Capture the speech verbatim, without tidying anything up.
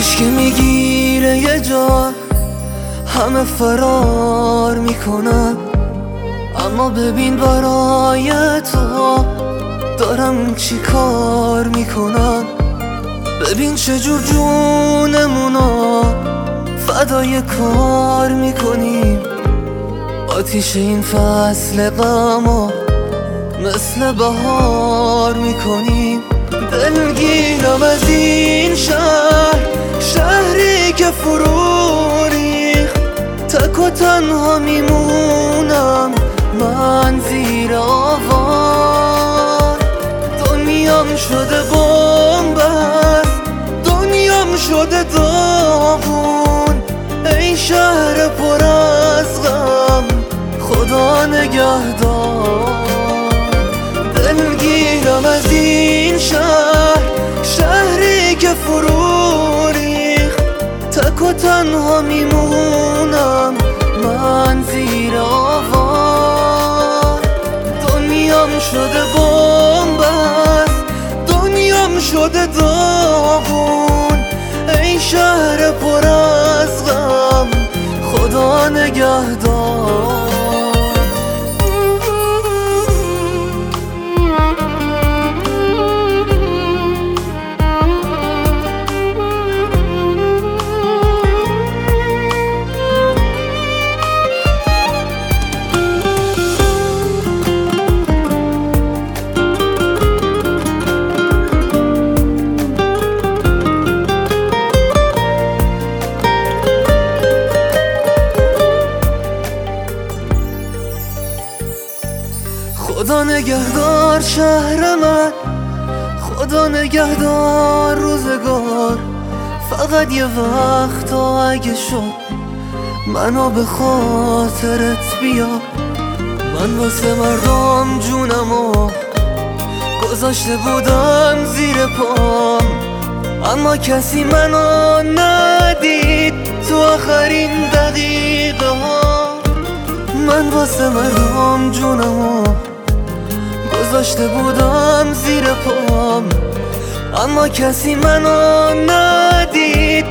عشق میگیره یه جا، همه فرار میکنن، اما ببین برای تو دارم چی کار میکنم. ببین چجور جونمونو فدای کار میکنیم، آتیش این فصل غمو مثل بهار میکنیم. دلگیرم از این شهر، شهری که فرو ریخت، تک و تنها میمونم من زیر آوار. دنیام شده بن‌بست، دنیام شده داغون، ای شهر پر از غم خدا نگهدار. دلگیرم از این شهر، شهری که فرو ریخت، تک و تنها میمونم من زیر آوار. دنیام شده بن‌بست، دنیام شده داغون، ای شهر پر از غم خدا نگهدار. خدا نگهدار شهر من، خدا نگهدار روزگار. فقط یه وقت اگه شد منو به خاطرت بیا. من واسه مردم جونمو گذاشته بودم زیر پام، اما کسی منو ندید تو آخرین دقیقه ها. من واسه مردم جونمو گذاشته بودم زیر پام، اما کسی منو ندید